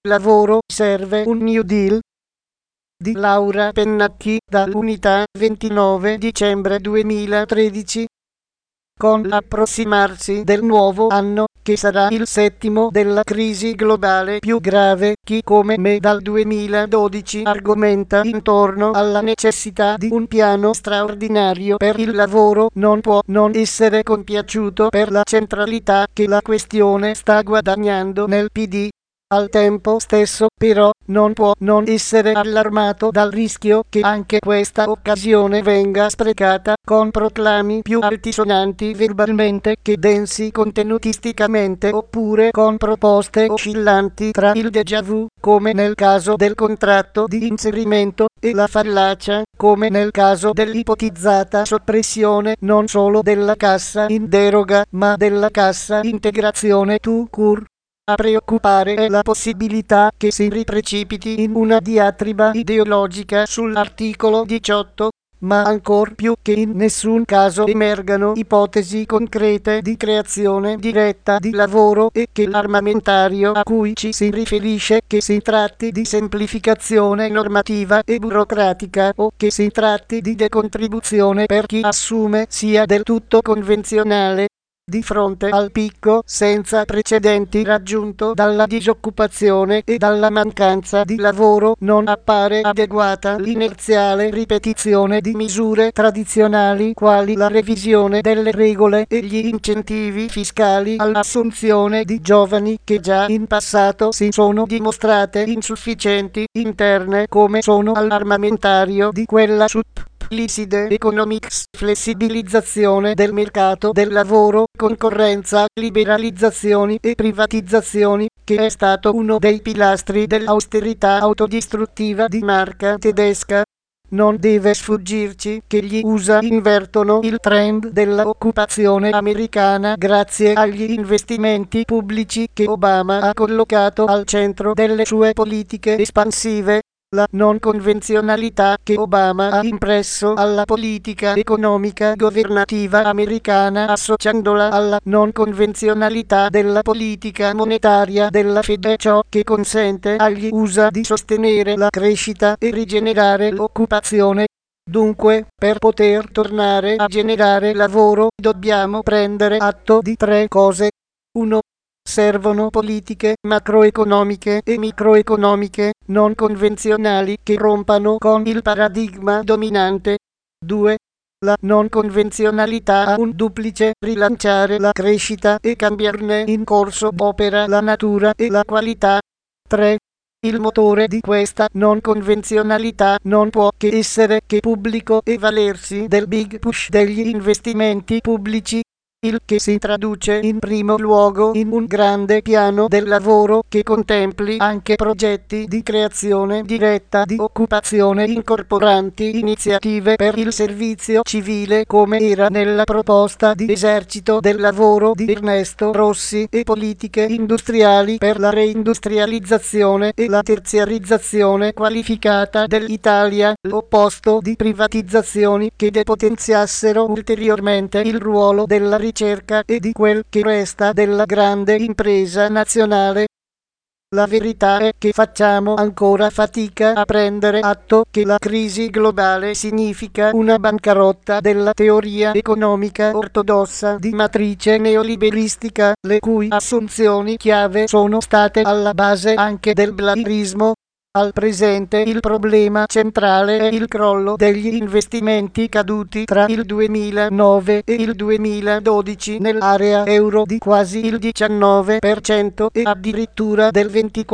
lavoro serve un New Deal di Laura Pennacchi dall'Unità 29 dicembre 2013. Con l'approssimarsi del nuovo anno, che sarà il settimo della crisi globale più grave, chi come me dal 2012 argomenta intorno alla necessità di un piano straordinario per il lavoro non può non essere compiaciuto per la centralità che la questione sta guadagnando nel PD. Al tempo stesso, però, non può non essere allarmato dal rischio che anche questa occasione venga sprecata con proclami più altisonanti verbalmente che densi contenutisticamente, oppure con proposte oscillanti tra il déjà vu, come nel caso del contratto di inserimento, e la fallacia, come nel caso dell'ipotizzata soppressione non solo della cassa in deroga, ma della cassa integrazione tout court. A preoccupare è la possibilità che si riprecipiti in una diatriba ideologica sull'articolo 18, ma ancor più che in nessun caso emergano ipotesi concrete di creazione diretta di lavoro e che l'armamentario a cui ci si riferisce, che si tratti di semplificazione normativa e burocratica o che si tratti di decontribuzione per chi assume, sia del tutto convenzionale. Di fronte al picco senza precedenti raggiunto dalla disoccupazione e dalla mancanza di lavoro, non appare adeguata l'inerziale ripetizione di misure tradizionali quali la revisione delle regole e gli incentivi fiscali all'assunzione di giovani, che già in passato si sono dimostrate insufficienti, interne come sono all'armamentario di quella Liside Economics, flessibilizzazione del mercato del lavoro, concorrenza, liberalizzazioni e privatizzazioni, che è stato uno dei pilastri dell'austerità autodistruttiva di marca tedesca. Non deve sfuggirci che gli USA invertono il trend dell'occupazione americana grazie agli investimenti pubblici che Obama ha collocato al centro delle sue politiche espansive. La non convenzionalità che Obama ha impresso alla politica economica governativa americana, associandola alla non convenzionalità della politica monetaria della Fed, è ciò che consente agli USA di sostenere la crescita e rigenerare l'occupazione. Dunque, per poter tornare a generare lavoro, dobbiamo prendere atto di tre cose. 1. Servono politiche macroeconomiche e microeconomiche non convenzionali che rompano con il paradigma dominante. 2. La non convenzionalità ha un duplice: rilanciare la crescita e cambiarne in corso d'opera la natura e la qualità. 3. Il motore di questa non convenzionalità non può che essere che pubblico e valersi del big push degli investimenti pubblici, il che si traduce in primo luogo in un grande piano del lavoro che contempli anche progetti di creazione diretta di occupazione incorporanti iniziative per il servizio civile, come era nella proposta di esercito del lavoro di Ernesto Rossi, e politiche industriali per la reindustrializzazione e la terziarizzazione qualificata dell'Italia, l'opposto di privatizzazioni che depotenziassero ulteriormente il ruolo della ricerca e di quel che resta della grande impresa nazionale. La verità è che facciamo ancora fatica a prendere atto che la crisi globale significa una bancarotta della teoria economica ortodossa di matrice neoliberistica, le cui assunzioni chiave sono state alla base anche del blairismo. Al presente il problema centrale è il crollo degli investimenti caduti tra il 2009 e il 2012 nell'area euro di quasi il 19% e addirittura del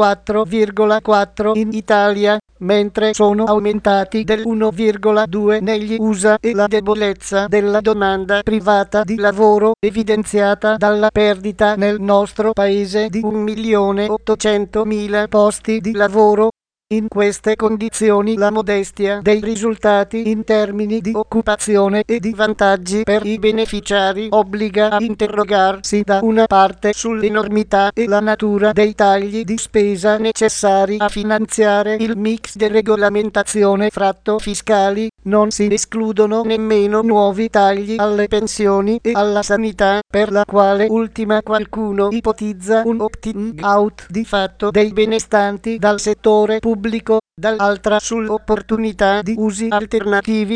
24,4% in Italia, mentre sono aumentati del 1,2% negli USA, e la debolezza della domanda privata di lavoro, evidenziata dalla perdita nel nostro paese di 1.800.000 posti di lavoro, In queste condizioni la modestia dei risultati in termini di occupazione e di vantaggi per i beneficiari obbliga a interrogarsi da una parte sull'enormità e la natura dei tagli di spesa necessari a finanziare il mix di regolamentazione fratto fiscali. Non si escludono nemmeno nuovi tagli alle pensioni e alla sanità, per la quale ultima qualcuno ipotizza un opting out di fatto dei benestanti dal settore pubblico, dall'altra sull'opportunità di usi alternativi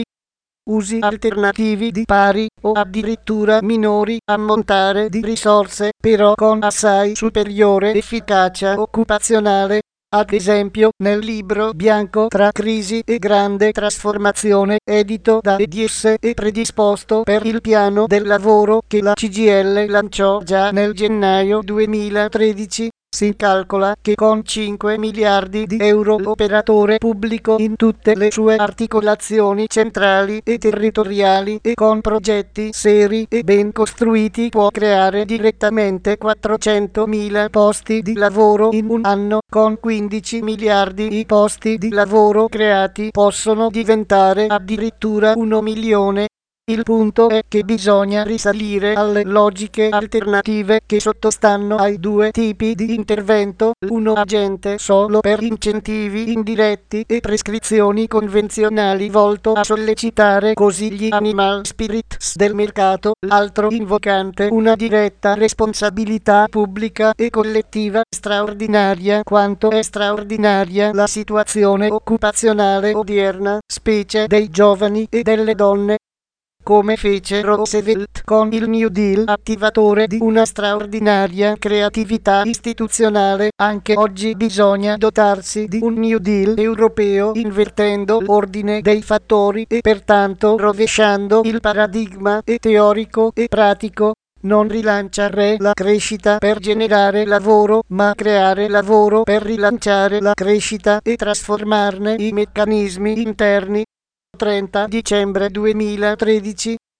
di pari o addirittura minori ammontare di risorse, però con assai superiore efficacia occupazionale. Ad esempio, nel libro bianco tra crisi e grande trasformazione, edito da EDIS e predisposto per il piano del lavoro che la CGIL lanciò già nel gennaio 2013, si calcola che con 5 miliardi di euro l'operatore pubblico in tutte le sue articolazioni centrali e territoriali e con progetti seri e ben costruiti può creare direttamente 400.000 posti di lavoro in un anno. Con 15 miliardi i posti di lavoro creati possono diventare addirittura 1 milione. Il punto è che bisogna risalire alle logiche alternative che sottostanno ai due tipi di intervento, uno agente solo per incentivi indiretti e prescrizioni convenzionali volto a sollecitare così gli animal spirits del mercato, l'altro invocante una diretta responsabilità pubblica e collettiva straordinaria quanto è straordinaria la situazione occupazionale odierna, specie dei giovani e delle donne. Come fece Roosevelt con il New Deal, attivatore di una straordinaria creatività istituzionale, anche oggi bisogna dotarsi di un New Deal europeo invertendo l'ordine dei fattori e pertanto rovesciando il paradigma teorico e pratico. Non rilanciare la crescita per generare lavoro, ma creare lavoro per rilanciare la crescita e trasformarne i meccanismi interni. 30 dicembre 2013